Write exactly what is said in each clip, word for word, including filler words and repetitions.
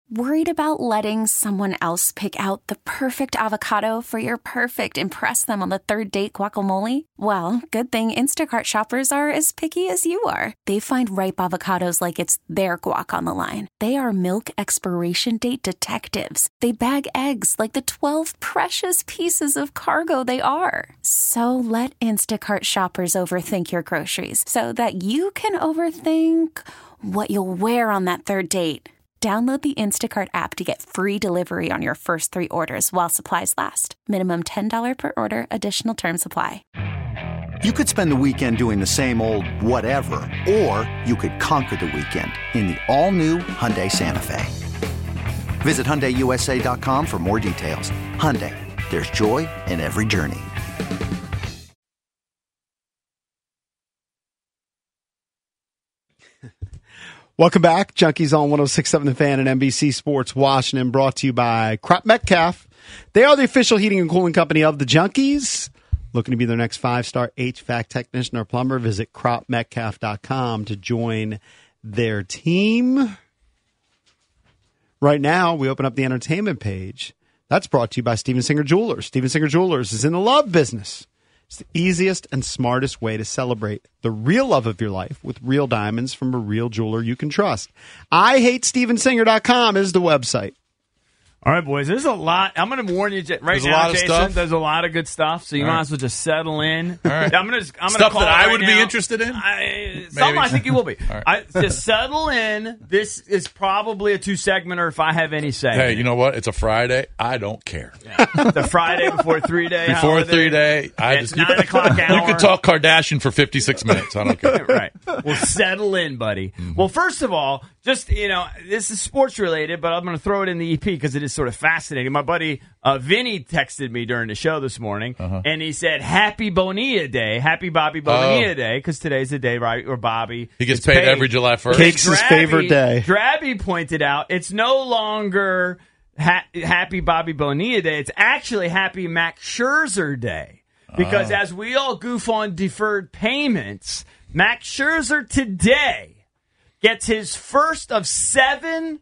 Worried about letting someone else pick out the perfect avocado for your perfect impress them on the third date guacamole? Well, good thing Instacart shoppers are as picky as you are. They find ripe avocados like it's their guac on the line. They are milk expiration date detectives. They bag eggs like the twelve precious pieces of cargo they are. So let Instacart shoppers overthink your groceries so that you can overthink what you'll wear on that third date. Download the Instacart app to get free delivery on your first three orders while supplies last. Minimum ten dollars per order. Additional terms apply. You could spend the weekend doing the same old whatever, or you could conquer the weekend in the all-new Hyundai Santa Fe. Visit Hyundai U S A dot com for more details. Hyundai, there's joy in every journey. Welcome back. Junkies on one oh six point seven The Fan and N B C Sports Washington, brought to you by Crop Metcalf. They are the official heating and cooling company of the Junkies. Looking to be their next five-star H V A C technician or plumber? Visit crop metcalf dot com to join their team. Right now, we open up the entertainment page. That's brought to you by Steven Singer Jewelers. Steven Singer Jewelers is in the love business. It's the easiest and smartest way to celebrate the real love of your life with real diamonds from a real jeweler you can trust. I hate steven singer dot com is the website. All right, boys, there's a lot. I'm going to warn you right there's now, a lot Jason, of stuff. There's a lot of good stuff, so you All might right. as well just settle in. All right. I'm gonna, I'm gonna Stuff call that it I right would be now. interested in? I, some I think you will be. All right. I, just settle in. This is probably a two-segmenter if I have any say. Hey, you know what? It's a Friday. I don't care. Yeah. The Friday before three-day Before holiday. three-day, I At just nine you, o'clock hour. You can talk Kardashian for fifty-six minutes. I don't care. Right. Well, settle in, buddy. Mm-hmm. Well, first of all, just, you know, this is sports related, but I'm going to throw it in the E P because it is sort of fascinating. My buddy uh, Vinny texted me during the show this morning, uh-huh. and he said, Happy Bonilla Day. Happy Bobby Bonilla oh. Day, because today's the day, right, where Bobby He gets paid, paid every July first. Cake's his favorite day. Drabby pointed out it's no longer ha- Happy Bobby Bonilla Day. It's actually Happy Max Scherzer Day. Because oh. as we all goof on deferred payments, Max Scherzer today gets his first of seven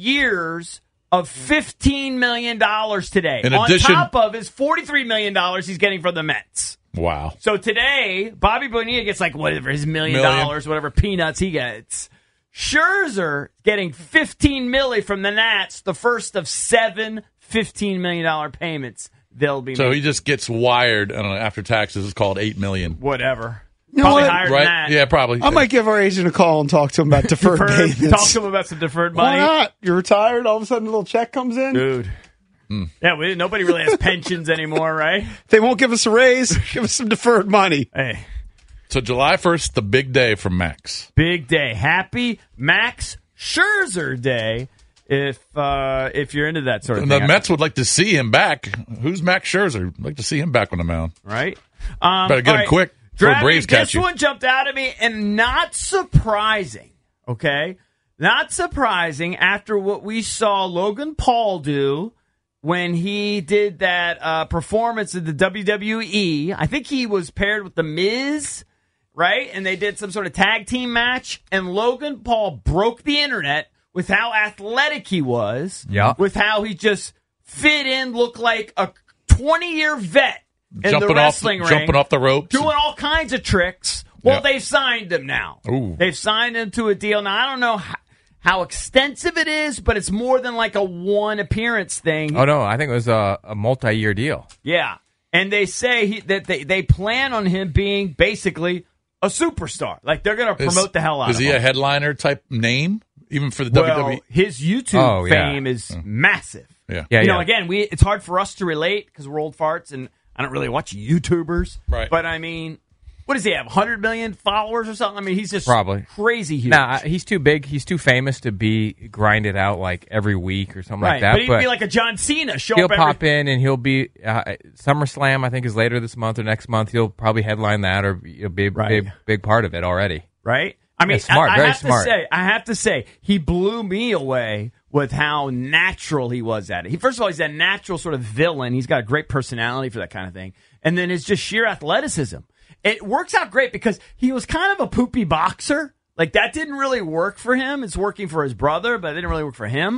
years of fifteen million dollars today. In on addition, top of his forty-three million dollars he's getting from the Mets. Wow. So today, Bobby Bonilla gets like whatever, his million, million dollars, whatever peanuts he gets. Scherzer getting fifteen milli from the Nats, the first of seven fifteen million dollars payments they'll be So making. he just gets wired, I don't know, after taxes, it's called eight million dollars. Whatever. You know Probably what? higher Right? than that. Yeah, probably. I might give our agent a call and talk to him about deferred, Deferred, payments. talk to him about some deferred Why money. not? You're retired, all of a sudden a little check comes in. Dude. Hmm. Yeah, we, nobody really has pensions anymore, right? If they won't give us a raise, give us some deferred money. Hey, So July first, the big day for Max. big day. Happy Max Scherzer Day. If uh, if you're into that sort of And thing. the Mets would like to see him back. Who's Max Scherzer? I'd like to see him back on the mound. Right? Um, Better get all him quick before Drabby, Braves catch this you. one jumped out at me, and not surprising, okay? Not surprising after what we saw Logan Paul do when he did that uh, performance at the W W E. I think he was paired with The Miz, right? And they did some sort of tag team match, and Logan Paul broke the internet with how athletic he was, yeah. with how he just fit in, looked like a twenty-year vet in Jumping the wrestling off, ring. jumping off the ropes. Doing all kinds of tricks. Well, Yeah. they've signed him now. Ooh. They've signed him to a deal. Now, I don't know how, how extensive it is, but it's more than like a one appearance thing. Oh, no, I think it was a, a multi-year deal. Yeah. And they say he, that they, they plan on him being basically a superstar. Like, they're going to promote Is- the hell out Is of he him. a headliner type name, even for the well, W W E? his YouTube Oh, yeah. fame is massive. Yeah. Yeah, you know, yeah. again, we it's hard for us to relate because we're old farts, and I don't really watch YouTubers. Right. But, I mean, what does he have, one hundred million followers or something? I mean, he's just Probably. crazy huge. Nah, he's too big. He's too famous to be grinded out like every week or something right. like that. But he'd be like a John Cena. Show he'll up every... pop in and he'll be uh, SummerSlam. I think is later this month or next month. He'll probably headline that or he'll be a Right. big big part of it already. Right? I mean, Yeah, smart, I, I very have smart. to say, I have to say, he blew me away with how natural he was at it. He, first of all, he's a natural sort of villain. He's got a great personality for that kind of thing. And then it's just sheer athleticism. It works out great because he was kind of a poopy boxer. Like, that didn't really work for him. It's working for his brother, but it didn't really work for him.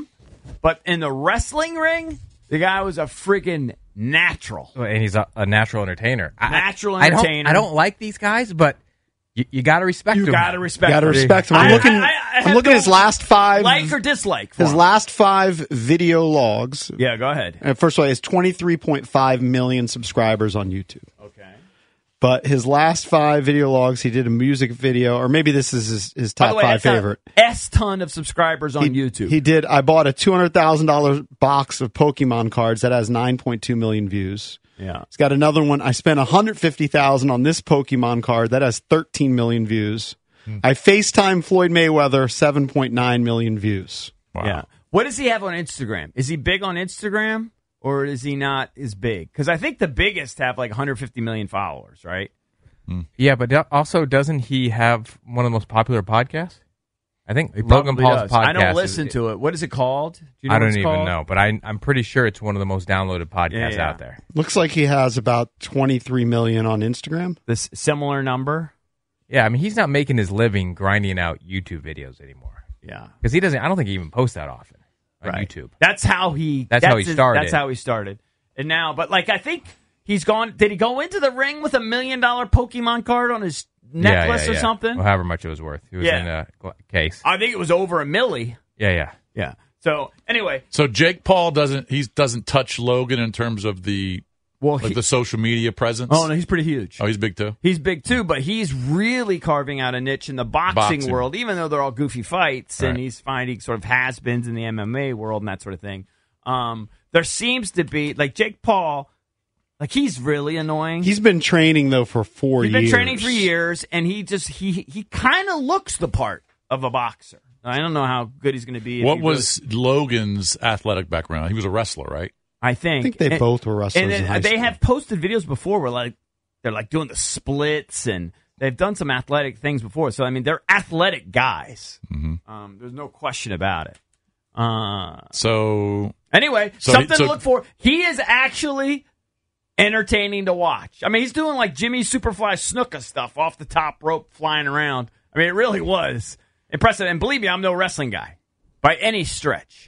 But in the wrestling ring, the guy was a freaking natural. And he's a, a natural entertainer. I- Natural I, entertainer. I don't, I don't like these guys, but you, you got to respect You them. got to respect Got to him. respect him. I'm I- looking. I- I- I I'm have looking no at his last five. Like or dislike for his him. last five video logs. Yeah, go ahead. Uh, First of all, he has twenty-three point five million subscribers on YouTube. Okay. But his last five video logs, he did a music video, or maybe this is his, his By top the way, five that's a favorite. S ton of subscribers on he, YouTube. He did. I bought a two hundred thousand dollars box of Pokemon cards that has nine point two million views. yeah. He's got another one. I spent one hundred fifty thousand dollars on this Pokemon card that has thirteen million views. I FaceTime Floyd Mayweather, seven point nine million views. Wow. Yeah. What does he have on Instagram? Is he big on Instagram or is he not as big? Because I think the biggest have like one hundred fifty million followers, right? Yeah, but do- also, doesn't he have one of the most popular podcasts? I think Logan Probably Paul's does. podcast. I don't is- listen to it. What is it called? Do you know I what don't it's even called? know, but I, I'm pretty sure it's one of the most downloaded podcasts Yeah, yeah. out there. Looks like he has about twenty-three million on Instagram. This similar number? Yeah, I mean, he's not making his living grinding out YouTube videos anymore Yeah. because he doesn't. I don't think he even posts that often on Right. YouTube. That's how he. That's how he his- started. That's how he started. And now, but like, I think he's gone. Did he go into the ring with a million dollar Pokemon card on his necklace yeah, yeah, or yeah. something? Well, however much it was worth. It was Yeah. in a gla- case. I think it was over a milli. Yeah, yeah. Yeah. So anyway, So Jake Paul doesn't he doesn't touch Logan in terms of the well, like he, the social media presence. oh no, he's pretty huge. Oh, he's big too. He's big too, but he's really carving out a niche in the boxing, Boxing. world, even though they're all goofy fights, and Right. he's finding sort of has-beens in the M M A world and that sort of thing. Um, there seems to be, like Jake Paul, like he's really annoying. He's been training though for four He's years. been training for years, and he just he he kind of looks the part of a boxer. I don't know how good he's going to be. if What he was Logan's athletic background? He was a wrestler, right? I think. I think they And- both were wrestlers And in then high they school. have posted videos before where like they're like doing the splits and they've done some athletic things before. So I mean, they're athletic guys. Mm-hmm. Um, there's no question about it. Uh, So anyway, So something he- so- to look for. He is actually entertaining to watch. I mean, he's doing like Jimmy Superfly Snuka stuff off the top rope, flying around. I mean, it really was impressive. And believe me, I'm no wrestling guy by any stretch.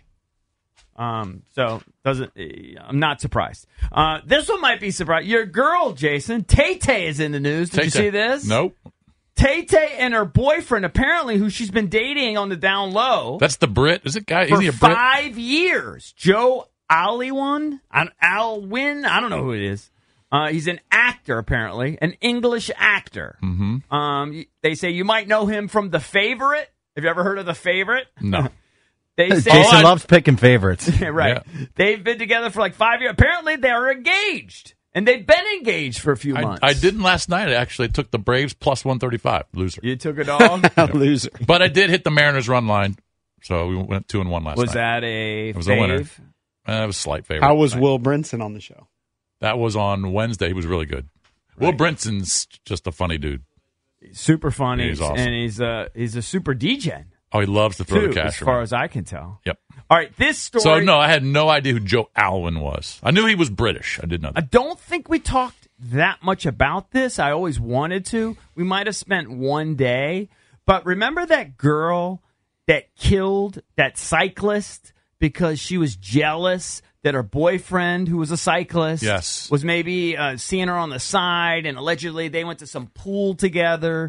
Um, so doesn't I'm not surprised. Uh, this one might be surprised. Your girl, Jason, Tay Tay is in the news. Did you Tay-Tay. see this? Nope. Tay Tay and her boyfriend, apparently, who she's been dating on the down low That's the Brit. Is it guy? for Is he a Brit? five years. Joe Alwyn, Alwyn, I don't know who it is. Uh, he's an actor, apparently, an English actor. Mm-hmm. Um, y- they say you might know him from The Favorite. Have you ever heard of The Favorite? No. They say Jason loves picking favorites. right. Yeah. They've been together for like five years. Apparently, they're engaged, and they've been engaged for a few I, months. I didn't last night. I actually took the Braves plus one thirty-five. Loser. You took it all. loser. But I did hit the Mariners run line. So we went two and one last Was night. that a was a winner. fave? Uh, it was a slight favorite. How was Will Brinson on the show? That was on Wednesday. He was really good. Will Brinson's just a funny dude. Super funny, Yeah, he's awesome. and he's a he's a super D J. Oh, he loves to throw Too, the cash as far around. as I can tell. Yep. All right, this story. So no, I had no idea who Joe Alwyn was. I knew he was British. I did not. I don't think we talked that much about this. I always wanted to. We might have spent one day. But remember that girl that killed that cyclist because she was jealous that her boyfriend, who was a cyclist, Yes. was maybe uh, seeing her on the side, and allegedly they went to some pool together,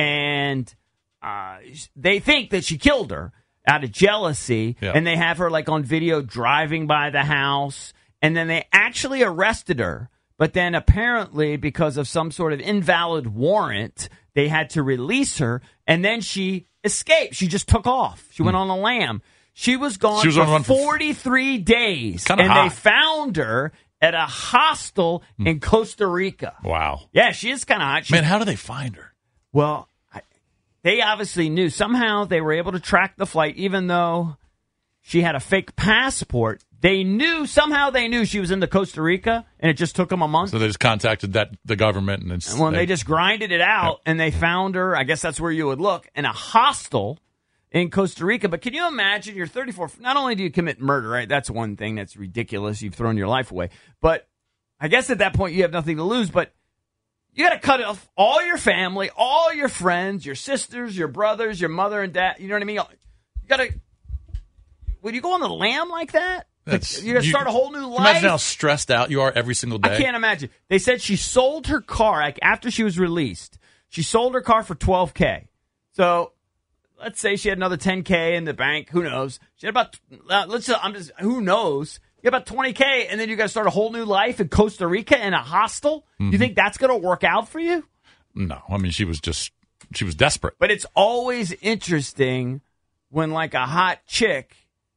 and uh, they think that she killed her out of jealousy, Yeah. and they have her like on video driving by the house, and then they actually arrested her. But then apparently, because of some sort of invalid warrant, they had to release her, and then she escaped. She just took off. She went on a lam. She was gone She was for on the run for- forty-three days, Kinda and they hot. found her at a hostel in Costa Rica. Wow. Yeah, she is kind of hot. She- Man, how do they find her? well, I, they obviously knew. Somehow they were able to track the flight, even though she had a fake passport. They knew, somehow they knew she was into Costa Rica, and it just took them a month. So they just contacted that the government and it's, Well, they just grinded it out, and they found her. I guess that's where you would look, in a hostel in Costa Rica. But can you imagine? You're thirty-four. Not only do you commit murder, right? That's one thing that's ridiculous. You've thrown your life away. But I guess at that point you have nothing to lose. But you got to cut off all your family, all your friends, your sisters, your brothers, your mother and dad. You know what I mean? You got to. would you go on the lam like that? That's, Like, you're going to you- start a whole new life? Imagine how stressed out you are every single day. I can't imagine. They said she sold her car, like after she was released, she sold her car for twelve K. So let's say she had another ten K in the bank. Who knows? She had about, uh, let's say, I'm just, who knows? You have about twenty K, and then you got to start a whole new life in Costa Rica in a hostel? Mm-hmm. You think that's going to work out for you? No, I mean, she was just, she was desperate. But it's always interesting when, like, a hot chick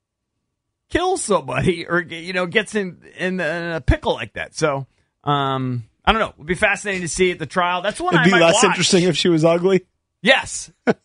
kills somebody or, you know, gets in, in, in a pickle like that. So, um, I don't know. It would be fascinating to see at the trial. That's one It'd I be might less watch. interesting if she was ugly. Yes. Well,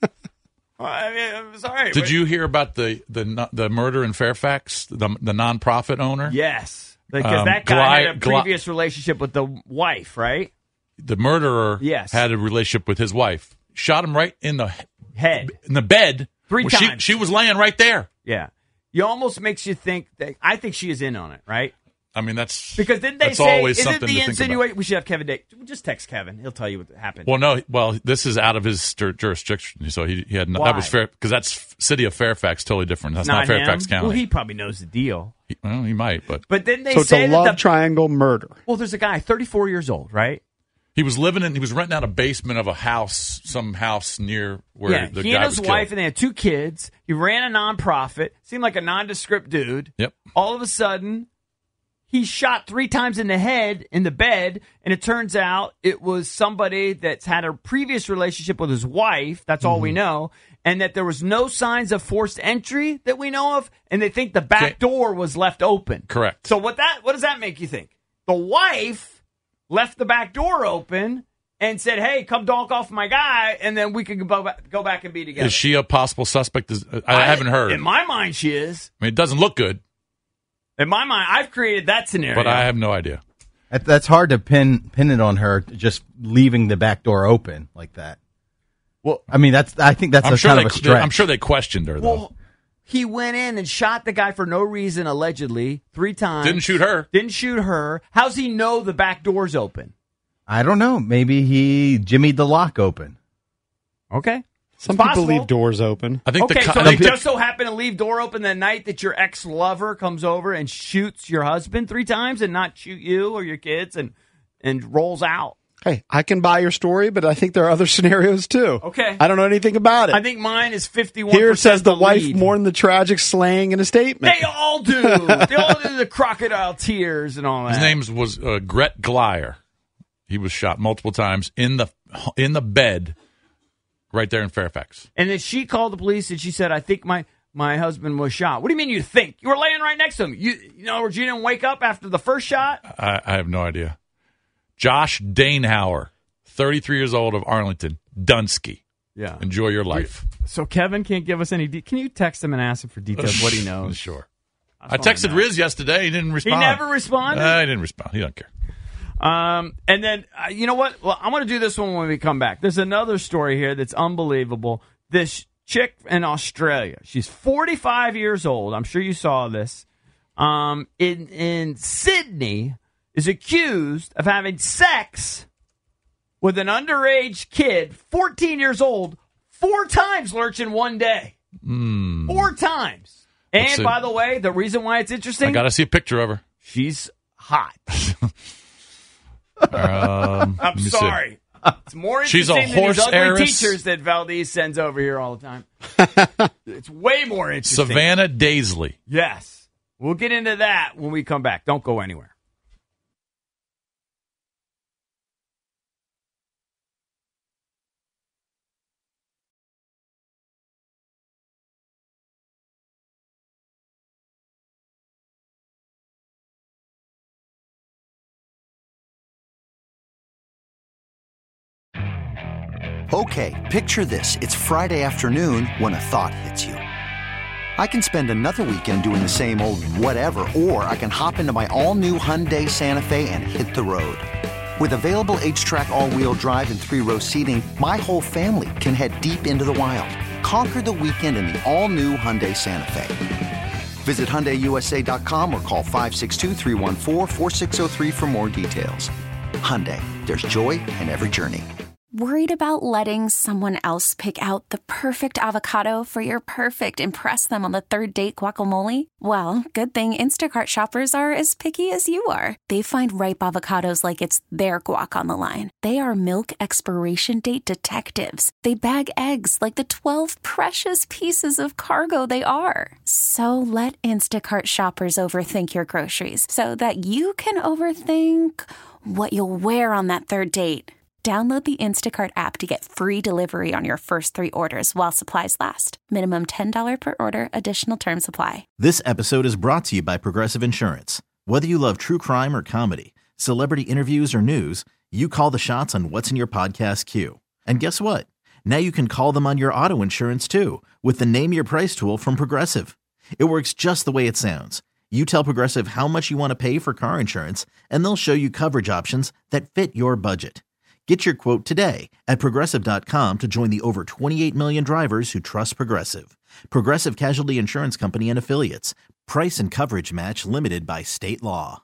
I mean, I'm sorry. Did but- you hear about the the the murder in Fairfax, the the nonprofit owner? Yes. Because Um, that guy Gly- had a Gly- previous relationship with the wife, right? The murderer Yes. had a relationship with his wife. Shot him right in the Head. in the bed. Three where she- times. She was laying right there. Yeah. You almost makes you think that I think she is in on it, right? I mean, that's Because didn't they that's say always isn't something the to think about. insinuation we should have Kevin Day just text Kevin. He'll tell you what happened. Well, no. Well, this is out of his jur- jurisdiction, so he, he had no, Why? that was fair because that's city of Fairfax, totally different. That's not, not Fairfax him. County. Well, he probably knows the deal. He, well, he might, but But then they So it's say a that love the, triangle murder. well, there's a guy, thirty-four years old, right? he was living in. He was renting out a basement of a house, some house near where yeah, the he guy and was his killed. wife, and they had two kids. He ran a nonprofit. Seemed like a nondescript dude. Yep. All of a sudden, he shot three times in the head in the bed, and it turns out it was somebody that's had a previous relationship with his wife. That's all Mm-hmm. we know. And that there was no signs of forced entry that we know of, and they think the back Okay. door was left open. Correct. So what that what does that make you think? The wife left the back door open and said, "Hey, come donk off my guy, and then we can go back, go back and be together." Is she a possible suspect? Is- I, haven't heard. In my mind, she is. I mean, it doesn't look good, In my mind, I've created that scenario. but I have no idea. That- That's hard to pin pin it on her just leaving the back door open like that. Well, I mean, that's I think that's I'm a sure kind they. of a stretch. I'm sure they questioned her though. well, he went in and shot the guy for no reason, allegedly, three times. Didn't shoot her. Didn't shoot her. How's he know the back door's open? I don't know. Maybe he jimmied the lock open. Okay. Some It's people possible. leave doors open. I think Okay, the. co- so I they think the- just so happen to leave door open the night that your ex-lover comes over and shoots your husband three times and not shoot you or your kids and and rolls out. Hey, I can buy your story, but I think there are other scenarios too. Okay. I don't know anything about it. I think mine is fifty-one percent Here it says the wife lead. mourned the tragic slaying in a statement. They all do. They all do the crocodile tears and all that. His name was uh, Gret Glyer. He was shot multiple times in the in the bed, right there in Fairfax. And then she called the police and she said, "I think my my husband was shot." What do you mean you think? You were laying right next to him. You, you know, you didn't wake up after the first shot? I, I have no idea. Josh Danehauer, thirty-three years old of Arlington, Dunsky. Yeah. Enjoy your life. So Kevin can't give us any. De- Can you text him and ask him for details what he knows? Sure. That's I all texted know. Riz yesterday. He didn't He respond. never responded. Uh, he didn't respond. He don't care. Um, and then uh, you know what? Well, I'm going to do this one when we come back. There's another story here that's unbelievable. This chick in Australia. She's forty-five years old. I'm sure you saw this. Um, in in Sydney, is accused of having sex with an underage kid, fourteen years old, four times, Lurch, in one day. Mm. Four times. Let's And see. by the way, the reason why it's interesting, I got to see a picture of her. she's hot. Um, I'm let me see. sorry. It's more She's a interesting than horse these ugly heiress. teachers that Valdez sends over here all the time. It's way more interesting. Savannah Daisley. Yes. We'll get into that when we come back. Don't go anywhere. Okay, picture this. It's Friday afternoon when a thought hits you. I can spend another weekend doing the same old whatever, or I can hop into my all-new Hyundai Santa Fe and hit the road. With available H-Track all-wheel drive and three-row seating, my whole family can head deep into the wild. Conquer the weekend in the all-new Hyundai Santa Fe. Visit Hyundai U S A dot com or call five six two, three one four, four six zero three for more details. Hyundai, there's joy in every journey. Worried about letting someone else pick out the perfect avocado for your perfect impress them on the third date guacamole? Well, good thing Instacart shoppers are as picky as you are. They find ripe avocados like it's their guac on the line. They are milk expiration date detectives. They bag eggs like the twelve precious pieces of cargo they are. So let Instacart shoppers overthink your groceries so that you can overthink what you'll wear on that third date. Download the Instacart app to get free delivery on your first three orders while supplies last. Minimum ten dollars per order. Additional terms apply. This episode is brought to you by Progressive Insurance. Whether you love true crime or comedy, celebrity interviews or news, you call the shots on what's in your podcast queue. And guess what? Now you can call them on your auto insurance too with the Name Your Price tool from Progressive. It works just the way it sounds. You tell Progressive how much you want to pay for car insurance, and they'll show you coverage options that fit your budget. Get your quote today at Progressive dot com to join the over twenty-eight million drivers who trust Progressive. Progressive Casualty Insurance Company and Affiliates. Price and coverage match limited by state law.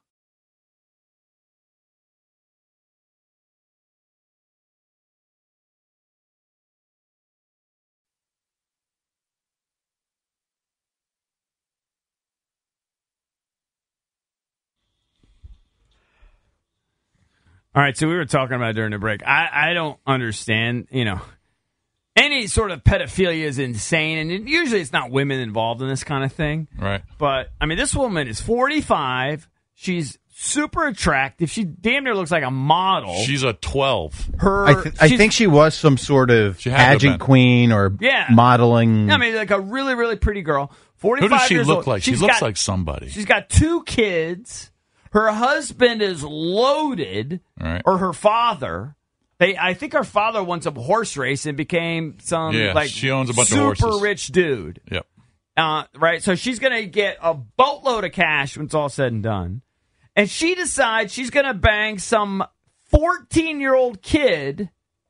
All right, so we were talking about it during the break. I, I don't understand, you know, any sort of pedophilia is insane, and it, usually it's not women involved in this kind of thing. Right. But, I mean, this woman is forty-five. She's super attractive. She damn near looks like a model. She's a twelve. Her, I, th- I she's- think she was some sort of She had to have pageant been. queen or Yeah. modeling. I mean, like a really, really pretty girl. Who forty-five does she years look old. like? She She's looks got- like somebody. She's got two kids. Her husband is loaded, Right. or her father. They, I think her father won some horse race and became some Yeah, like she owns a bunch of super horses. rich dude. Yep. Uh, right, so she's going to get a boatload of cash when it's all said and done, and she decides she's going to bang some fourteen-year-old kid.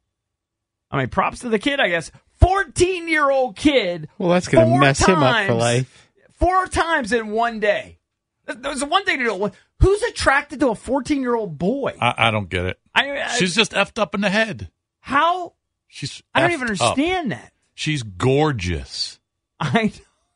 I mean, props to the kid, I guess. fourteen-year-old kid. Well, that's going to four mess him up for times- life. Four times in one day. There's one thing to do. Who's attracted to a fourteen-year-old boy? I, I don't get it. I, I, She's just effed up in the head. how? She's. I don't effed even up. understand that. She's gorgeous. I.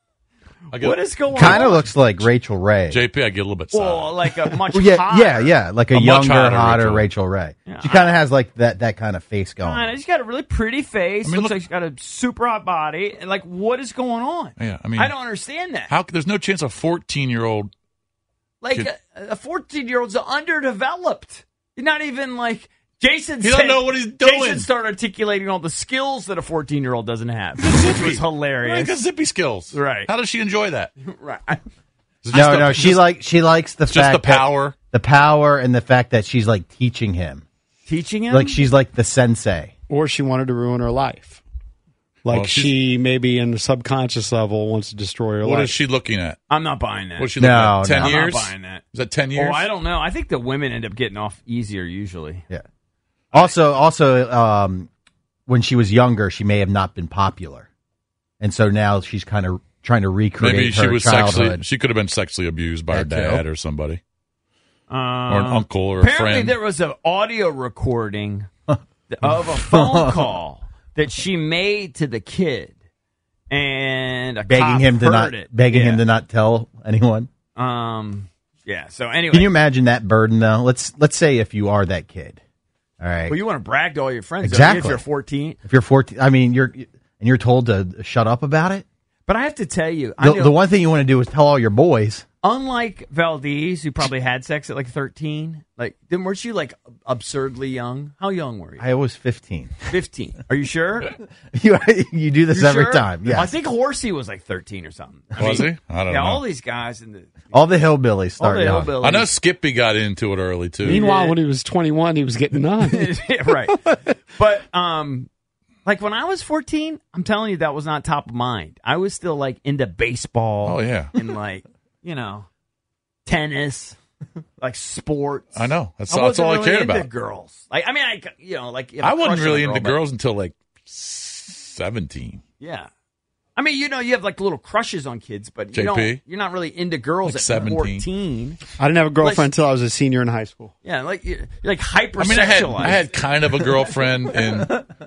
I get, What is going on? Kind of looks like Rachel Ray. J P, I get a little bit sad. Well, like a much Well, yeah, hotter. yeah, yeah, like a, A much younger, hotter hotter, Rachel. Rachel, Ray. Yeah, she kind of has like that that kind of face going. Kinda. She's got a really pretty face. I mean, Looks look- like she's got a super hot body. And like, what is going on? Yeah, I mean, I don't understand that. How? There's no chance a fourteen-year-old. Like Kid- a fourteen-year-old's underdeveloped. You're not even like Jason. He said, don't know what he's doing. Jason started articulating all the skills that a fourteen-year-old doesn't have, which was hilarious. Like a zippy skills. Right. How does she enjoy that? Right. Is it No, just the- no, she just- like she likes the just fact the power. that, the power, and the fact that she's like teaching him, Teaching him? like she's like the sensei. Or she wanted to ruin her life. Like Well, she's- she maybe in the subconscious level wants to destroy her What life. is she looking at? I'm not buying that. What is she looking No, at? Ten no. I'm years? not buying that. Is that ten years? Oh, I don't know. I think the women end up getting off easier usually. Yeah. Also, also, um, when she was younger, she may have not been popular, and so now she's kind of trying to recreate Maybe she her was childhood. sexually. She could have been sexually abused by her That too. dad or somebody, Um, or an uncle or a apparently, friend. there was an audio recording of a phone call that she made to the kid, and a begging cop him to heard not, it. begging Yeah. him to not tell anyone. Um. Yeah. So anyway, Can you imagine that burden though? Let's let's say if you are that kid, all right. well, you want to brag to all your friends, don't you, Exactly. if you're fourteen. If you're fourteen, I mean, you're and you're told to shut up about it. But I have to tell you, I The, know, the one thing you want to do is tell all your boys. unlike Valdez, who probably had sex at like thirteen, like then weren't you like absurdly young? How young were you? I was fifteen. Fifteen. Are you sure? you you do this You every sure? time. Yeah. I think Horsey was like thirteen or something. I Was mean, he? I don't yeah, know. all these guys in the all the hillbillies all start the young. hillbillies. I know Skippy got into it early too. Meanwhile, when he was twenty-one, he was getting on. Yeah, right. But um, like when I was fourteen, I'm telling you that was not top of mind. I was still like into baseball. Oh, yeah. and like you know, tennis, like sports. I know. That's, I that's wasn't all really I cared into about. girls. Like I mean, I you know, like you have I a wasn't crush on a really girl, into but- girls until like seventeen. Yeah. I mean, you know, you have like little crushes on kids, but you J P? don't, you're not really into girls Like at seventeen. fourteen. I didn't have a girlfriend until I was a senior in high school. Yeah, like you're, you're like hypersexualized. I mean, I had, I had kind of a girlfriend in.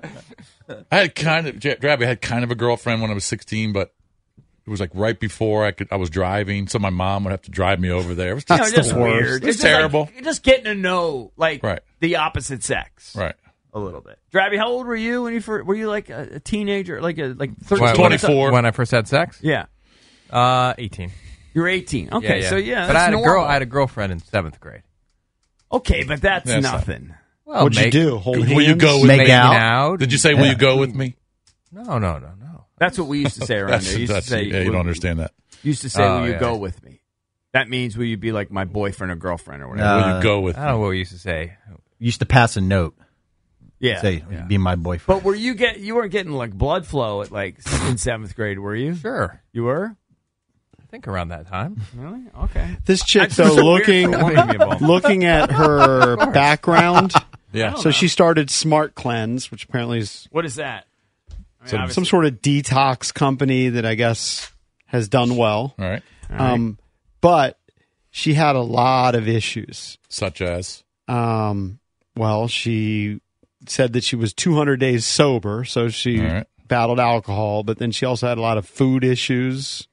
I had kind of, Drabby, I had kind of a girlfriend when I was sixteen, but it was like right before I could. I was driving, so my mom would have to drive me over there. It was you know, just, just the worst. weird. It was It's just terrible. Like, just getting to know like Right. the opposite sex, Right. a little bit. Drabby, how old were you when you first, were you like a, a teenager, like a like When- thirteen? twenty-four. When I first had sex? Yeah, Uh, eighteen. you're eighteen. Okay, so yeah, but that's I had a normal. girl. I had a girlfriend in seventh grade. Okay, but that's, That's not- nothing. Well, What'd make- you do? Hold Will hands? you go with Make me? out? Making out? Did you say, will you go with me? No, no, no, no. That's what we used to say around That's, there. Used that's, to say, yeah, you will- don't understand that. Used to say, Oh, "Will you yeah. go with me?" That means, "Will you be like my boyfriend or girlfriend or whatever?" Will Uh, you go with I me? don't know what we used to say. Used to pass a note. Yeah. Say, Yeah. be my boyfriend. But were you get you weren't getting like blood flow at like in seventh grade, were you? Sure. You were? I think around that time. Really? Okay. This chick, That's though, so weird looking for a woman to be involved. looking at her background. Yeah. So she started Smart Cleanse, which apparently is What is that? I mean, Some- obviously- some sort of detox company that I guess has done well. All right. Um, but she had a lot of issues. Such as? Um, well, she said that she was two hundred days sober, so she All right. battled alcohol, but then she also had a lot of food issues.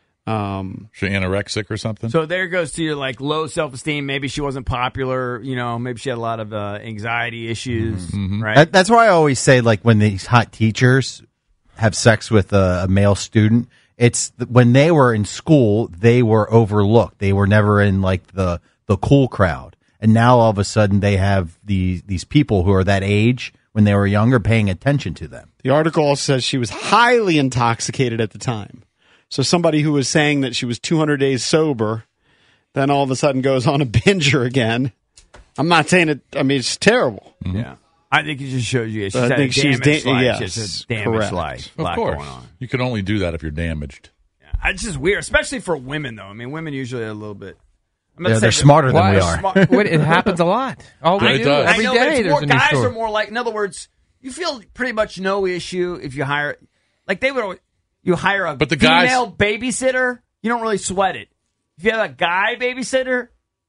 Um, She anorexic or something? So there goes to your like low self esteem. Maybe she wasn't popular. You know, maybe she had a lot of uh, anxiety issues. Mm-hmm. Right? That, that's why I always say, like, when these hot teachers have sex with a, a male student, it's th- when they were in school, they were overlooked. They were never in like the the cool crowd, and now all of a sudden they have these these people who are that age when they were younger paying attention to them. the article also says she was highly intoxicated at the time. So somebody who was saying that she was two hundred days sober, then all of a sudden goes on a binger again. I'm not saying it. I mean, it's terrible. yeah. I think it just shows you she's But I had think a she's damaged da- life. yes, She has a damaged correct. life. A Of lot course. going on. You can only do that if you're damaged. Yeah. It's just weird, especially for women, though. I mean, women usually are a little bit. I'm not Yeah, saying they're that- smarter than Why? we are. Smart- What, it happens a lot. All we Yeah, it do does. every I know, but day. it's There's more, a new guys story. are more like. In other words, you feel pretty much no issue if you hire, like they would. always- You hire a But the guys- female babysitter, you don't really sweat it. If you have a guy babysitter,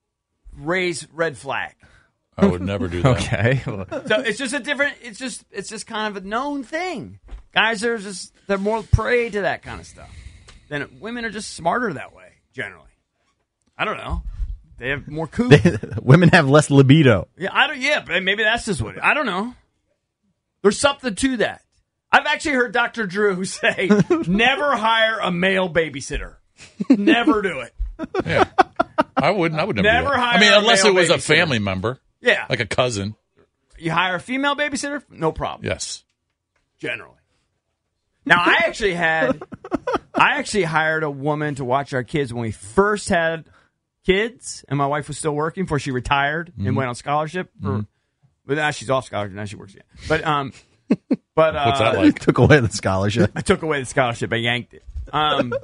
raise red flag. I would never do that. Okay. Well, So it's just a different. It's just it's just kind of a known thing. Guys are just they're more prey to that kind of stuff. Then women are just smarter that way generally. I don't know. They have more cool. Women have less libido. Yeah, I don't. Yeah, but maybe that's just what. I don't know. There's something to that. I've actually heard Doctor Drew say, "Never hire a male babysitter. Never do it." Yeah. I wouldn't. I would never. Never do that. hire I mean, a unless male it was a babysitter. family member, Yeah, like a cousin. you hire a female babysitter, no problem. Yes. Generally. Now, I actually had, I actually hired a woman to watch our kids when we first had kids, and my wife was still working before she retired Mm-hmm. and went on scholarship. For, but now she's off scholarship. Now she works again. But um, but uh, What's that like? Took away the scholarship. I took away the scholarship. I yanked it. Um,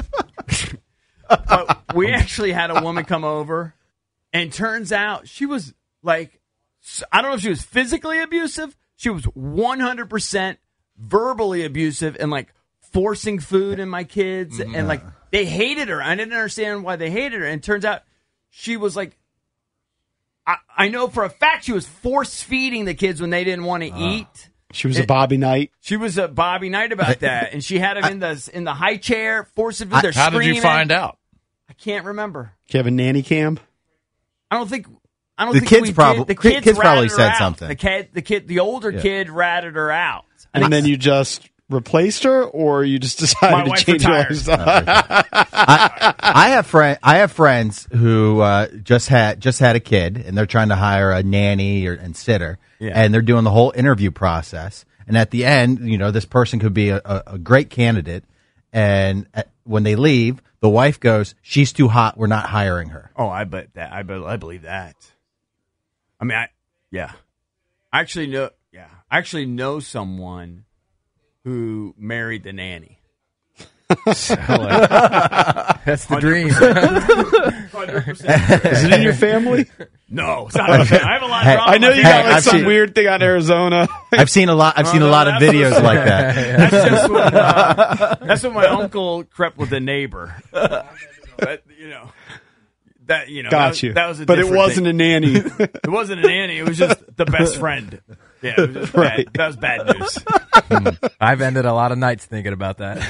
but we actually had a woman come over, and turns out she was like, I don't know if she was physically abusive. She was one hundred percent verbally abusive and like forcing food in my kids. And like they hated her. I didn't understand why they hated her. And it turns out she was like, I, I know for a fact she was force feeding the kids when they didn't want to eat. she was a Bobby Knight. She was a Bobby Knight about that, and she had him in the in the high chair, forcing food. They're How did you screaming. find out? I can't remember. Do you have a nanny cam? I don't think. I don't The think kids we prob- did. The ki- kids, kids probably ratted her said out. something. The kid, the kid, the older kid ratted her out. I And think then you just replaced her, or you just decided My to wife change your retired. lifestyle? I, I have friend. I have friends who uh, just had just had a kid, and they're trying to hire a nanny or and sitter, Yeah. and they're doing the whole interview process. And at the end, you know, this person could be a, a, a great candidate, and at, when they leave, the wife goes, "She's too hot. We're not hiring her." Oh, I bet that. I bet. I believe that. I mean, I yeah. I actually know. Yeah, I actually know someone who married the nanny. That's the dream. Is it in your family? No, it's not. I have a lot of Hey, drama. I know you Hey, got like I've some seen- weird thing on Arizona. I've seen a lot. I've seen a no, lot of that's videos what- like that. That's just when, uh, that's when my uncle crept with a neighbor. But, you know, that you know, Got that, you. that was a but it different wasn't thing. a nanny. It wasn't an Annie. It was just the best friend. Yeah, it was just Right. bad. That was bad news. I've ended a lot of nights thinking about that.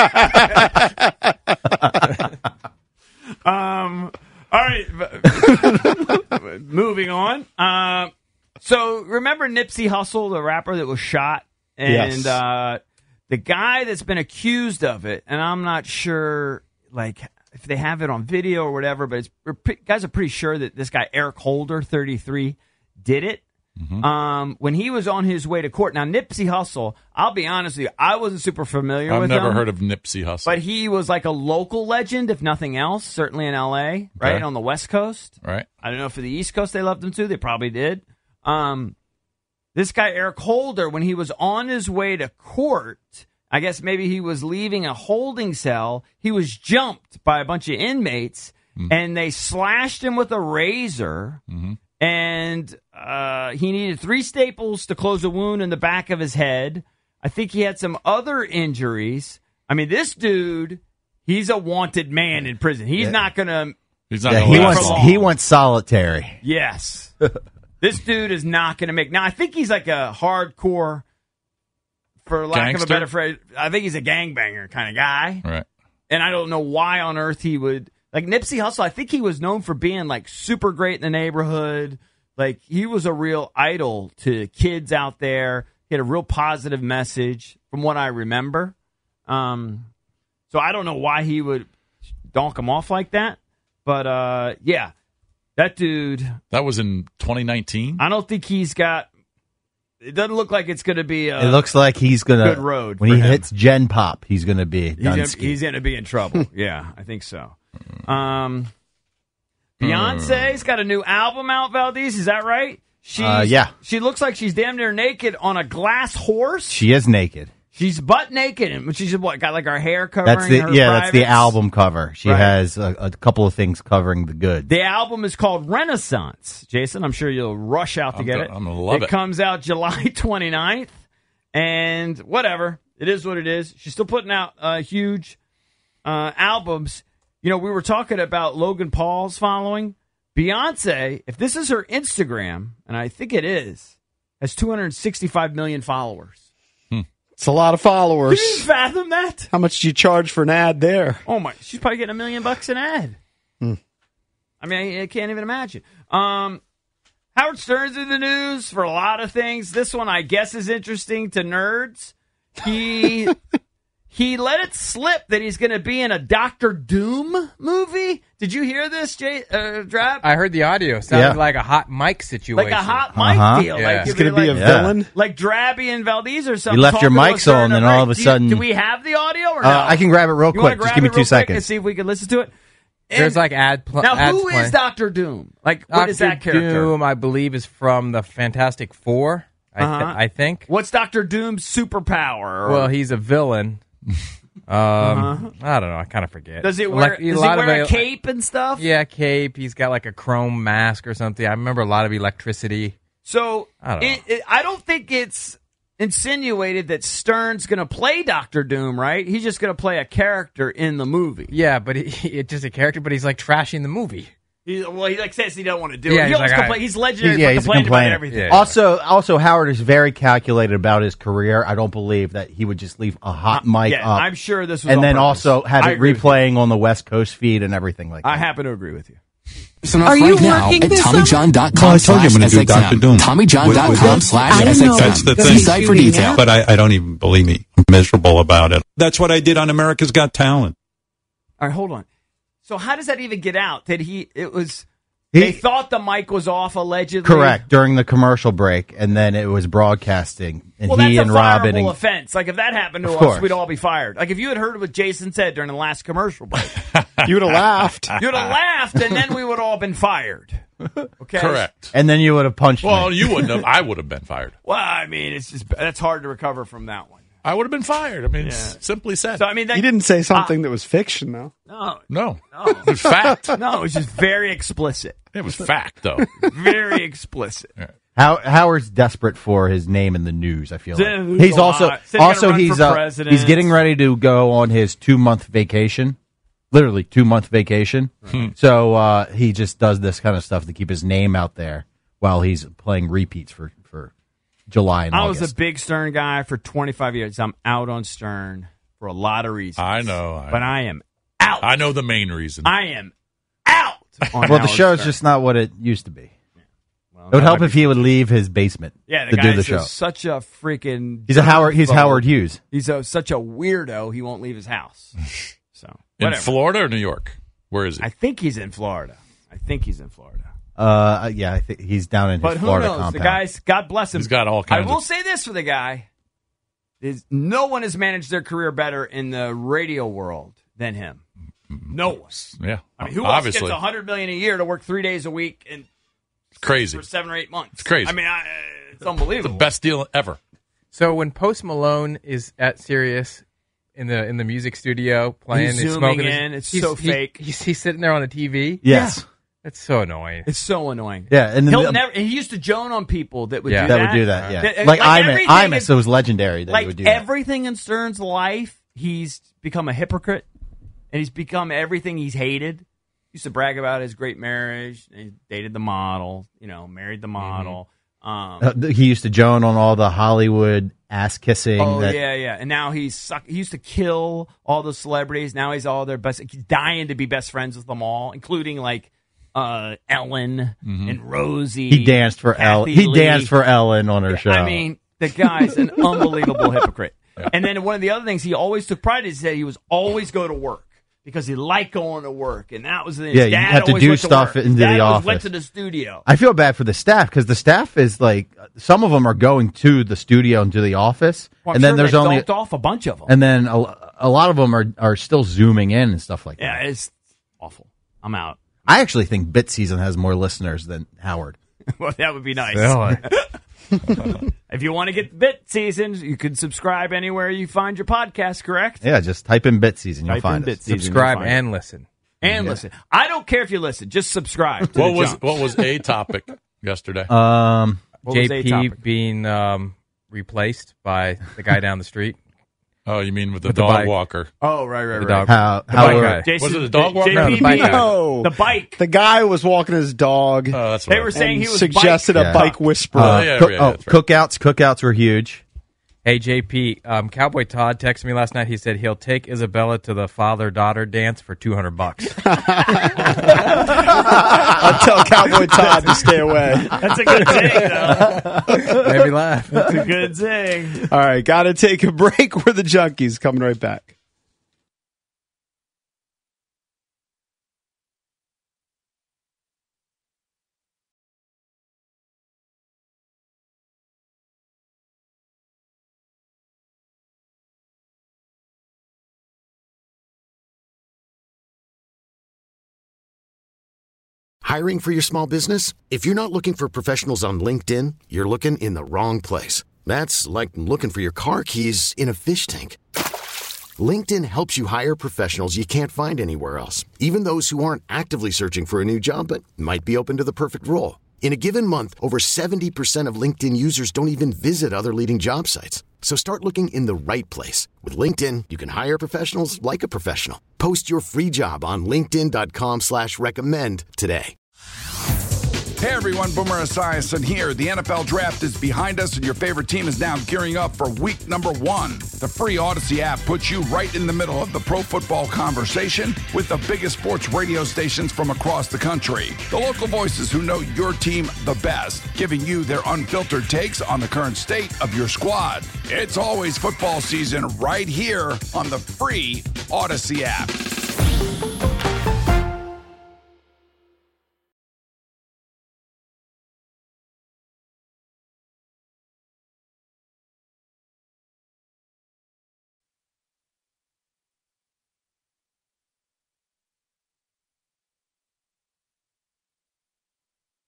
Um. All right. Moving on. Uh, so remember Nipsey Hussle, the rapper that was shot, and Yes. uh, the guy that's been accused of it, and I'm not sure, like, if they have it on video or whatever, but it's we're pre- guys are pretty sure that this guy Eric Holder, thirty-three, did it. Um, when he was on his way to court. Now, Nipsey Hussle, I'll be honest with you, I wasn't super familiar I've with never him. heard of Nipsey Hussle. But he was like a local legend, if nothing else, certainly in L A, right? Okay. On the West Coast. Right. I don't know if for the East Coast they loved him too. They probably did. Um, this guy, Eric Holder, when he was on his way to court, I guess maybe he was leaving a holding cell, he was jumped by a bunch of inmates, Mm. and they slashed him with a razor. Mm-hmm. And uh, he needed three staples to close a wound in the back of his head. I think he had some other injuries. I mean, this dude, he's a wanted man in prison. He's Yeah. not going to. He's not Yeah, gonna he last wants long. he wants solitary. Yes. This dude is not going to make. Now, I think he's like a hardcore, for lack of a Gangster? better phrase, I think he's a gangbanger kind of guy. Right. And I don't know why on earth he would. Like Nipsey Hussle, I think he was known for being like super great in the neighborhood. Like he was a real idol to kids out there. He had a real positive message from what I remember. Um, so I don't know why he would donk him off like that. But uh, yeah, that dude, That was in twenty nineteen. I don't think he's got. It doesn't look like it's going to be a It looks like he's gonna good road when for he him. hits Gen Pop. He's gonna be He's gonna, Dunsky. he's gonna be in trouble. Yeah, I think so. Um, Beyonce's got a new album out, Valdez. Is that right? She's, Uh, yeah. She looks like she's damn near naked on a glass horse. She is naked. She's butt naked, and she's what got like her hair covering. That's the her yeah. That's the privates. album cover. She Right. has a, a couple of things covering the good. The album is called Renaissance. Jason, I'm sure you'll rush out to I'm get go- it. I'm gonna love it. comes out July twenty-ninth, and whatever. It is what it is. She's still putting out uh, huge uh, albums. You know, we were talking about Logan Paul's following. Beyonce, if this is her Instagram, and I think it is, has two hundred sixty-five million followers. It's a lot of followers. Can you fathom that? How much do you charge for an ad there? Oh my! She's probably getting a million bucks an ad. Hmm. I mean, I, I can't even imagine. Um, Howard Stern's in the news for a lot of things. This one, I guess, is interesting to nerds. He he let it slip that he's going to be in a Doctor Doom movie. Did you hear this, Jay? Uh, Drab? I heard the audio. Sounded Yeah. like a hot mic situation. Like a hot mic Uh-huh. deal. Yeah. Like He's He's if you're going to be a like, Yeah. villain. like Drabby and Valdez or something. You left your talking to mics us during on, the and all break. of a Do you- sudden- do we have the audio or no? Uh, I can grab it real You wanna quick. Just grab give me it two real quick seconds. and see if we can listen to it. And- There's like ad. Pl- now, ads who is playing. Doctor Doom? Like, what is that Doctor character? Doom, I believe, is from the Fantastic Four. I, th- Uh-huh. I think. What's Doctor Doom's superpower? Or- Well, he's a villain. Um, I don't know. I kind of forget. does he wear, Like, does he lot of wear a el- cape and stuff? Yeah, cape. He's got like a chrome mask or something. I remember a lot of electricity. So I don't it, it, I don't think it's insinuated that Stern's going to play Doctor Doom, right? He's just going to play a character in the movie. Yeah, but he, it's just a character. But he's like trashing the movie. He, well, he like says he don't want to do Yeah, it. He he's always like, compla- I- he's legendary He's- yeah, for he's a complaining about complainer. everything. Yeah. Also, also Howard is very calculated about his career. I don't believe that he would just leave a hot mic yeah, up. I'm sure this was and on then purpose. also have I it agree with you. replaying on the West Coast feed and everything like that. I happen to agree with you. Are you working at TommyJohn.com slash SXM? TommyJohn.com slash SXM. That's the See thing. site for detail. But I, I don't even believe me. I'm miserable about it. That's what I did on America's Got Talent. All right, hold on. So how does that even get out? Did he? It was. He- they thought the mic was off allegedly. Correct, during the commercial break, and then it was broadcasting, and Well, he that's and a Robin. fireable And, offense. Like if that happened to Of us, course. we'd all be fired. Like if you had heard what Jason said during the last commercial break, You would have laughed. you'd have laughed, and then we would all been fired. Okay, Correct. and then you would have punched Well, me. you wouldn't have. I would have been fired. Well, I mean, it's just that's hard to recover from that one. I would have been fired. I mean, Yeah. it's simply said. So I mean, that, You didn't say something that was fiction, though. no, no, no, it was fact. no. It was just very explicit. It was fact, though. Very explicit. How, Howard's desperate for his name in the news. I feel Then like who's he's a also lot? Said he's also gonna run he's for uh, president. he's getting ready to go on his two month vacation, literally two month vacation. Right. So uh, he just does this kind of stuff to keep his name out there while he's playing repeats for, for July and I August. was a big Stern guy for twenty-five years. I'm out on Stern for a lot of reasons. I know. I but know. I am out. I know the main reason. I am out. on well, the Howard show's Stern. just not what it used to be. Well, It would that help might if be- he would leave his basement Yeah, the to guy do the is show. just such a freaking. He's a Howard. He's dirtbag. Howard Hughes. He's a, such a weirdo. He won't leave his house. So In whatever. Florida or New York? Where is he? I think he's in Florida. I think he's in Florida. Uh, yeah, I think he's down in his But who Florida knows? compound. The guy's, God bless him. He's got all I kinds will of- say this for the guy: is no one has managed their career better in the radio world than him. No one. Yeah, I mean, who obviously. else gets a hundred million a year to work three days a week and It's crazy. for seven or eight months? It's crazy. I mean, I, it's The unbelievable. best deal ever. So when Post Malone is at Sirius in the in the music studio playing He's and zooming smoking, his- in. It's he's- so he- fake. He's, he's sitting there on a T V. Yes. That's so annoying. It's so annoying. Yeah, and then He'll the- never. He used to joan on people that would Yeah. do that that. would do that. Yeah, That- like, like Imus. everything Imus. is- It was legendary that he Like would do that. everything in Stern's life, he's become a hypocrite, and he's become everything he's hated. He used to brag about his great marriage. And he dated the model, you know, married the model. Um, Uh, th- he used to joan on all the Hollywood ass kissing. oh that, yeah, yeah. And now he's suck- he used to kill all the celebrities. Now he's all their best. He's dying to be best friends with them all, including like uh, Ellen and Rosie. He danced for Ellen. Kathy He Lee. danced for Ellen on her show. I mean, the guy's an unbelievable hypocrite. And then one of the other things he always took pride in is that he was always go to work because he liked going to work, and that was his Yeah, you dad have to always do went stuff work. into Dad the always went office. to the studio. I feel bad for the staff because the staff is like some of them are going to the studio and to the office, Well, I'm and then sure there's they only dumped off a bunch of them. and then a, a lot of them are are still zooming in and stuff like yeah, that. it's awful. I'm out. I actually think Bit Season has more listeners than Howard. Well, that would be nice. Really? If you want to get Bit Seasons, you can subscribe anywhere you find your podcast, correct? Yeah, just type in Bit Season, you'll Type find in us. Bit Season. Subscribe You'll find and listen. And listen. I don't care if you listen. Just subscribe. To What the was junk. what was a topic yesterday? Um, What was J a P topic? being um, replaced by the guy down the street. oh, you mean with the with the dog bike. walker? Oh, right, right, The right. dog. how The how bike we're- guy. Jason, Was it a dog walker? J- No, the J P bike B, guy. No. The bike. The guy was walking his dog Oh, that's They right. were saying and he was suggested bike- a bike whisperer. Oh, yeah, cook- yeah, oh, that's right. cookouts, cookouts were huge. Hey, J P, um, Cowboy Todd texted me last night. He said he'll take Isabella to the father-daughter dance for two hundred bucks. I'll tell Cowboy Todd to stay away. That's a good thing, though. Maybe laugh. That's a good thing. All right, got to take a break. We're the Junkies. Coming right back. Hiring for your small business? If you're not looking for professionals on LinkedIn, you're looking in the wrong place. That's like looking for your car keys in a fish tank. LinkedIn helps you hire professionals you can't find anywhere else, even those who aren't actively searching for a new job but might be open to the perfect role. In a given month, over seventy percent of LinkedIn users don't even visit other leading job sites. So start looking in the right place. With LinkedIn, you can hire professionals like a professional. Post your free job on linkedin dot com slash recommend today. Hey everyone, Boomer Esiason here. The N F L Draft is behind us and your favorite team is now gearing up for week number one. The free Odyssey app puts you right in the middle of the pro football conversation with the biggest sports radio stations from across the country. The local voices who know your team the best, giving you their unfiltered takes on the current state of your squad. It's always football season right here on the free Odyssey app.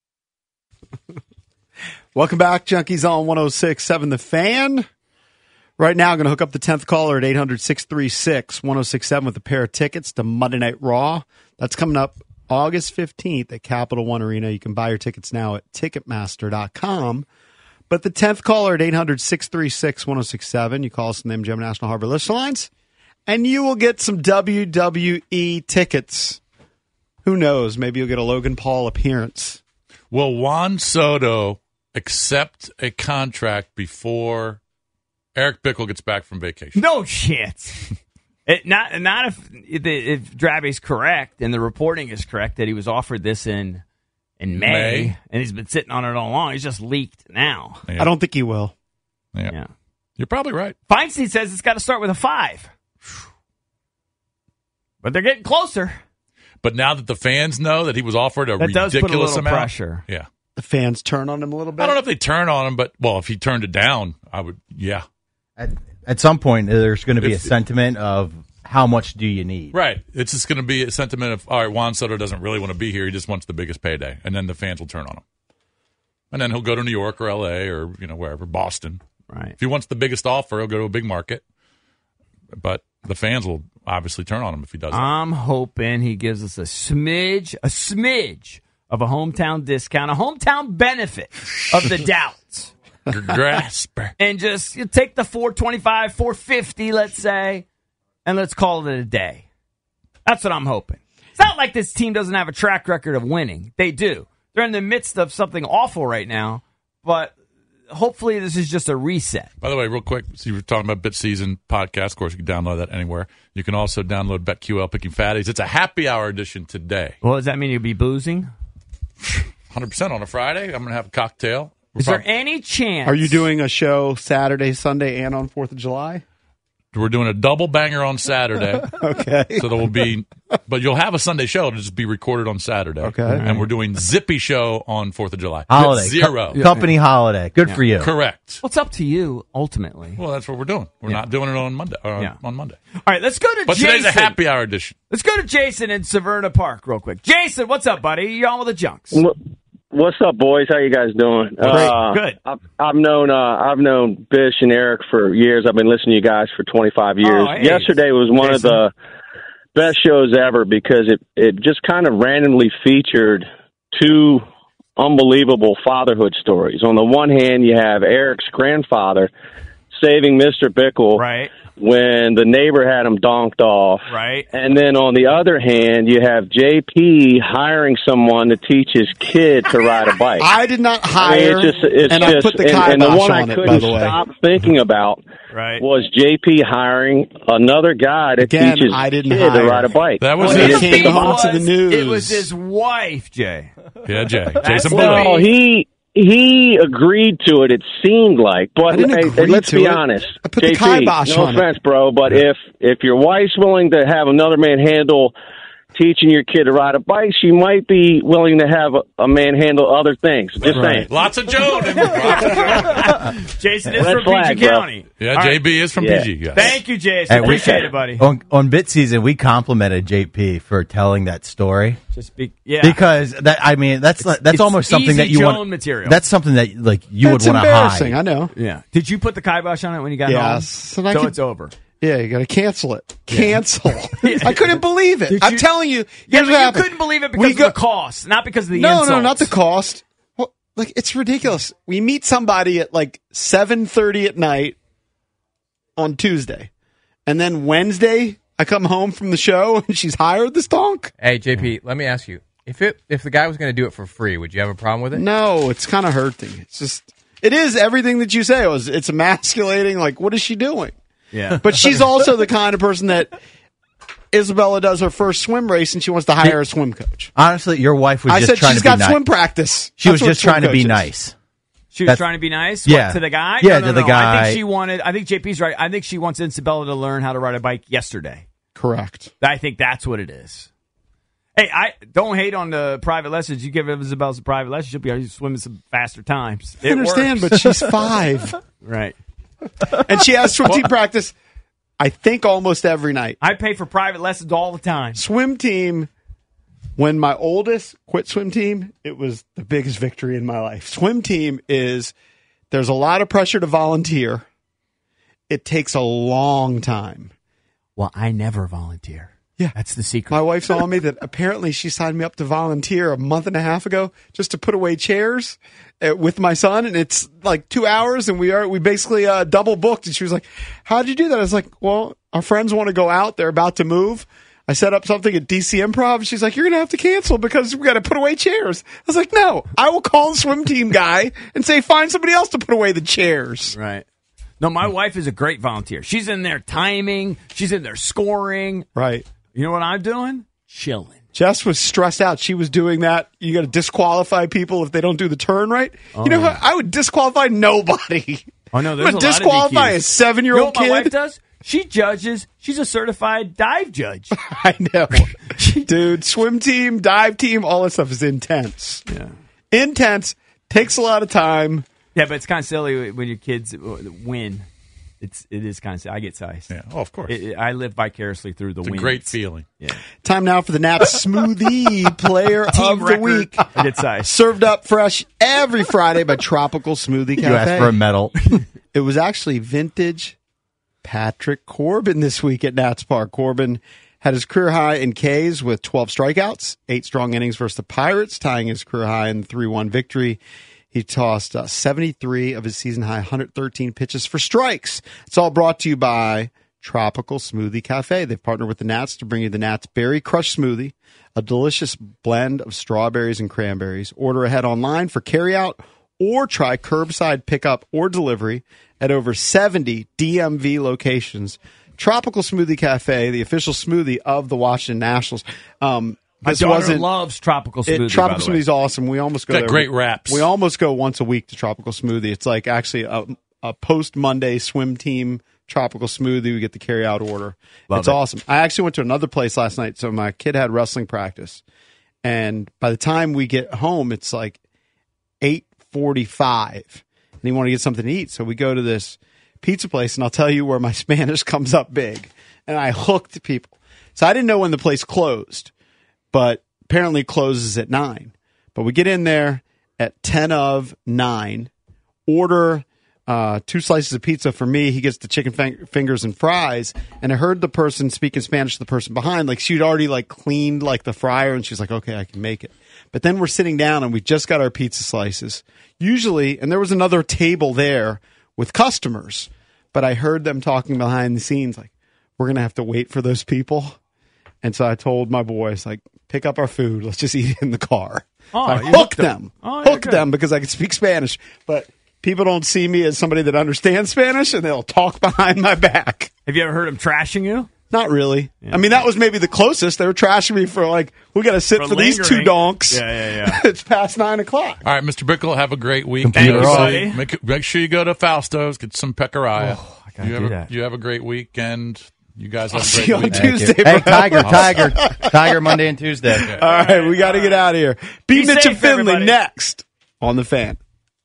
Welcome back, Junkies on one oh six point seven The Fan. Right now, I'm going to hook up the tenth caller at eight hundred, six three six, one oh six seven with a pair of tickets to Monday Night Raw. That's coming up August fifteenth at Capital One Arena. You can buy your tickets now at Ticketmaster dot com. But the tenth caller at eight hundred, six three six, one oh six seven, you call us on the M G M National Harbor Listener Lines, and you will get some W W E tickets. Who knows? Maybe you'll get a Logan Paul appearance. Will Juan Soto accept a contract before Eric Bickle gets back from vacation? No chance. It, not not if if Drabby's correct and the reporting is correct that he was offered this in in May, May. and he's been sitting on it all along. He's just leaked now. Yeah. I don't think he will. Yeah. yeah. You're probably right. Feinstein says it's got to start with a five. But they're getting closer. But now that the fans know that he was offered a that ridiculous does put a little amount, pressure. Yeah. The fans turn on him a little bit? I don't know if they turn on him, but, well, if he turned it down, I would, yeah. At, at some point, there's going to be If- a sentiment of how much do you need? Right. It's just going to be a sentiment of, all right, Juan Soto doesn't really want to be here. He just wants the biggest payday. And then the fans will turn on him. And then he'll go to New York or L A or, you know, wherever, Boston. Right. If he wants the biggest offer, he'll go to a big market. But the fans will obviously turn on him if he does that. I'm hoping he gives us a smidge, a smidge of a hometown discount, a hometown benefit of the doubt. Grasper. And just you take the four twenty-five, four fifty, let's say, and let's call it a day. That's what I'm hoping. It's not like this team doesn't have a track record of winning. They do. They're in the midst of something awful right now, but hopefully this is just a reset. By the way, real quick, so you were talking about Bit Season podcast. Of course, you can download that anywhere. You can also download BetQL Picking Fatties. It's a happy hour edition today. Well, does that mean you'll be boozing? one hundred percent on a Friday. I'm going to have a cocktail. We're Is there probably, any chance? Are you doing a show Saturday, Sunday, and on fourth of July? We're doing a double banger on Saturday. Okay. So there will be, but you'll have a Sunday show. It'll just be recorded on Saturday. Okay. And we're doing Zippy Show on fourth of July. Holiday. Zero. Co- company holiday. Good Yeah. for you. Correct. What's up to you, ultimately? Well, that's what we're doing. We're Yeah. not doing it on Monday. Uh, Yeah. On Monday. All right, let's go to But Jason. today's a happy hour edition. Let's go to Jason in Severna Park real quick. Jason, what's up, buddy? You on with the Junks? What's up, boys? How you guys doing? Uh, Good. I've, I've known uh, I've known Bish and Eric for years. I've been listening to you guys for twenty-five years. Oh, hey. Yesterday was one Jason. of the best shows ever because it, it just kind of randomly featured two unbelievable fatherhood stories. On the one hand, you have Eric's grandfather saving Mister Bickle Right. when the neighbor had him donked off. Right. And then on the other hand, you have J P hiring someone to teach his kid to ride a bike. I did not I mean, hire, it's just, it's and just, I put the and, and the kibosh one on I it, by couldn't the way. stop thinking about Right. was J P hiring another guy to Again, teach his I didn't kid to hire. ride a bike. That was Well, it. it came It on to was- the news. It was his wife, Jay. Yeah, Jay. That's Jason what Boulay. Well, he he agreed to it. It seemed like, but I didn't hey, agree let's to be it. honest, I put the J P. kibosh no on it. offense, bro, but if if your wife's willing to have another man handle teaching your kid to ride a bike, she might be willing to have a, a man handle other things. Just saying. Lots of Joe. Lots of Joe. Jason is Red from flag, P G bro. County. Yeah, All J right. B is from Yeah. P G. Yes. Thank you, Jason. Hey, we- Appreciate it, buddy. On, on Bit Season, we complimented J P for telling that story Just be, yeah. because that I mean that's like, that's it's almost something easy that you Joan want. material. That's something that like you That's would want to embarrassing. hide. I know. yeah. Did you put the kibosh on it when you got Yes. home? And I So could- it's over. Yeah, you got to cancel it. Cancel. I couldn't believe it. Did I'm you- telling you. Yeah, Here's but what you happened. couldn't believe it We because go- of the cost, not because of the No, insults. no, not the cost. Well, like it's ridiculous. We meet somebody at like seven thirty at night on Tuesday, and then Wednesday I come home from the show and she's hired this donk. Hey, J P, let me ask you. If it if the guy was going to do it for free, would you have a problem with it? No, it's kind of hurting. It's just it is everything that you say. It was it's emasculating. Like what is she doing? Yeah. But she's also the kind of person that Isabella does her first swim race and she wants to hire a swim coach. Honestly, your wife was I just said trying she's to be got nice. swim practice. She That's was what just swim trying to be coach is. nice. She was That's- trying to be nice Yeah. what, to the guy? Yeah, no, no, to the no. I guy. think she wanted, I think J P's right. I think she wants Isabella to learn how to ride a bike yesterday. Correct. I think that's what it is. Hey, I don't hate on the private lessons. You give Isabella some private lessons, she'll be able to swimming some faster times. I understand, but she's five. Right. And she has swim team practice, I think, almost every night. I pay for private lessons all the time. Swim team, when my oldest quit swim team, it was the biggest victory in my life. Swim team is, there's a lot of pressure to volunteer. it takes a long time. Well, I never volunteer. Yeah. That's the secret. My wife's telling me that apparently she signed me up to volunteer a month and a half ago just to put away chairs uh, with my son. And it's like two hours and we are, we basically uh, double booked. And she was like, how'd you do that? I was like, well, our friends want to go out. They're about to move. I set up something at D C Improv. She's like, you're going to have to cancel because we got to put away chairs. I was like, no, I will call the swim team guy and say, find somebody else to put away the chairs. Right. No, my wife is a great volunteer. She's in there timing. She's in there scoring. Right. You know what I'm doing? Chilling. Jess was stressed out. She was doing that. You got to disqualify people if they don't do the turn right. Oh. You know how I would disqualify nobody. Oh, no, there's I'm a gonna lot of disqualify D Qs. a seven-year-old You know what my kid. wife does? She judges. She's a certified dive judge. I know. Dude, swim team, dive team, all that stuff is intense. Yeah. Intense. Takes a lot of time. Yeah, but it's kind of silly when your kids win. It's it is kind of silly. I get size. Yeah. Oh, of course. It, it, I live vicariously through the It's a wins. great feeling. Yeah. Time now for the Nap Smoothie Player Team of the record. Week. I get size. Served up fresh every Friday by Tropical Smoothie Cafe. You asked for a medal. It was actually vintage Patrick Corbin this week at Nats Park. Corbin had his career high in Ks with twelve strikeouts, eight strong innings versus the Pirates, tying his career high in the three one victory. He tossed uh, seventy-three of his season high one hundred thirteen pitches for strikes. It's all brought to you by Tropical Smoothie Cafe. They've partnered with the Nats to bring you the Nats Berry Crush Smoothie, a delicious blend of strawberries and cranberries. Order ahead online for carryout or try curbside pickup or delivery at over seventy D M V locations. Tropical Smoothie Cafe, the official smoothie of the Washington Nationals. Um, My this daughter wasn't, loves tropical smoothie. it, tropical by the way. smoothie is awesome. We almost go Got there. great wraps. We almost go once a week to Tropical Smoothie. It's like actually a, a post Monday swim team tropical smoothie. We get the carry out order. Love it's it. awesome. I actually went to another place last night. So my kid had wrestling practice, and by the time we get home, it's like eight forty-five, and he wanted to get something to eat. So we go to this pizza place, and I'll tell you where my Spanish comes up big. And I hooked people. So I didn't know when the place closed, but apparently it closes at nine. But we get in there at ten of nine, order uh, two slices of pizza for me. He gets the chicken fing- fingers and fries. And I heard the person speaking Spanish to the person behind. Like she'd already like cleaned like the fryer, and she's like, okay, I can make it. But then we're sitting down and we just got our pizza slices. Usually, and there was another table there with customers, but I heard them talking behind the scenes like, we're going to have to wait for those people. And so I told my boys, like, pick up our food. Let's just eat it in the car. Oh, So I you hooked hooked them. them. Oh, yeah, hooked good. them because I can speak Spanish. But people don't see me as somebody that understands Spanish, and they'll talk behind my back. Have you ever heard him trashing you? Not really. I mean, that was maybe the closest. They were trashing me for, like, we got to sit for, For these two lingering. donks. Yeah, yeah, yeah. It's past nine o'clock. All right, Mister Bickle, have a great week. Computer Make- off. buddy. Make, make sure you go to Fausto's, get some pecoraya. Oh, I gotta you do have that. A, you have a great weekend. You guys have I'll a see great you on week. Tuesday. Hey, bro. Tiger, Tiger, Tiger, Monday and Tuesday. All right, we got to get out of here. Be, Be Mitch safe, and Finley everybody. next on The Fan.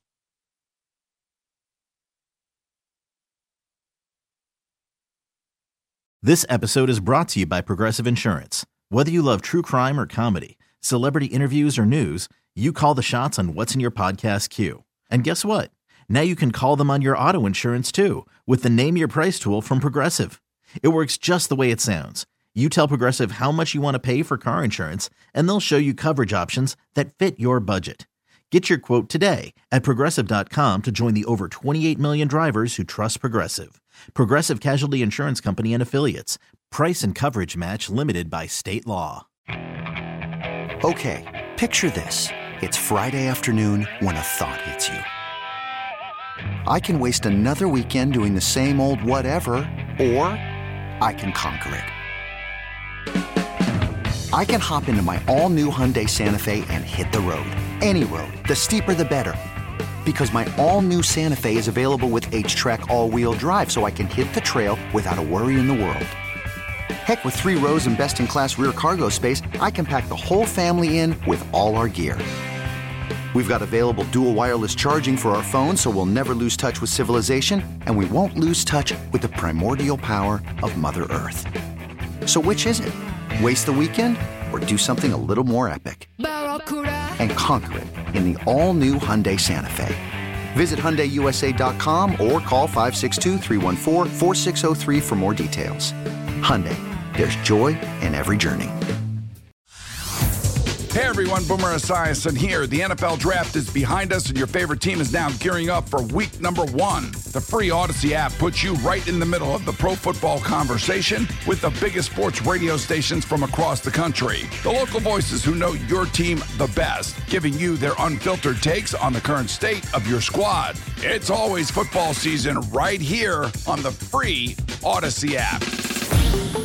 This episode is brought to you by Progressive Insurance. Whether you love true crime or comedy, celebrity interviews or news, you call the shots on what's in your podcast queue. And guess what? Now you can call them on your auto insurance too with the Name Your Price tool from Progressive. It works just the way it sounds. You tell Progressive how much you want to pay for car insurance, and they'll show you coverage options that fit your budget. Get your quote today at Progressive dot com to join the over twenty-eight million drivers who trust Progressive. Progressive Casualty Insurance Company and Affiliates. Price and coverage match limited by state law. Okay, picture this. It's Friday afternoon when a thought hits you. I can waste another weekend doing the same old whatever, or I can conquer it. I can hop into my all-new Hyundai Santa Fe and hit the road. Any road. The steeper, the better. Because my all-new Santa Fe is available with H-Track all-wheel drive, so I can hit the trail without a worry in the world. Heck, with three rows and best-in-class rear cargo space, I can pack the whole family in with all our gear. We've got available dual wireless charging for our phones, so we'll never lose touch with civilization, and we won't lose touch with the primordial power of Mother Earth. So which is it? Waste the weekend or do something a little more epic? And conquer it in the all-new Hyundai Santa Fe. Visit Hyundai U S A dot com or call five six two, three one four, four six zero three for more details. Hyundai, there's joy in every journey. Hey everyone, Boomer Esiason here. The N F L Draft is behind us and your favorite team is now gearing up for week number one. The free Odyssey app puts you right in the middle of the pro football conversation with the biggest sports radio stations from across the country. The local voices who know your team the best, giving you their unfiltered takes on the current state of your squad. It's always football season right here on the free Odyssey app.